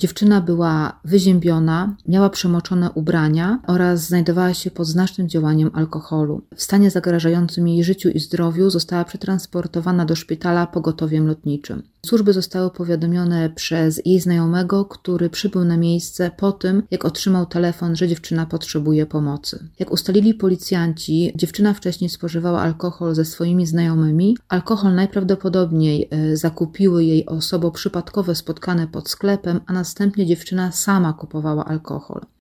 Dziewczyna była wyziębiona, miała przemoczone ubrania oraz znajdowała się pod znacznym działaniem alkoholu. W stanie zagrażającym jej życiu i zdrowiu została przetransportowana do szpitala pogotowiem lotniczym. Służby zostały powiadomione przez jej znajomego, który przybył na miejsce po tym, jak otrzymał telefon, że dziewczyna potrzebuje pomocy. Jak ustalili policjanci, dziewczyna wcześniej spożywała alkohol ze swoimi znajomymi. Alkohol najprawdopodobniej zakupiły jej osoby przypadkowo spotkane pod sklepem, a następnie dziewczyna sama kupowała alkohol.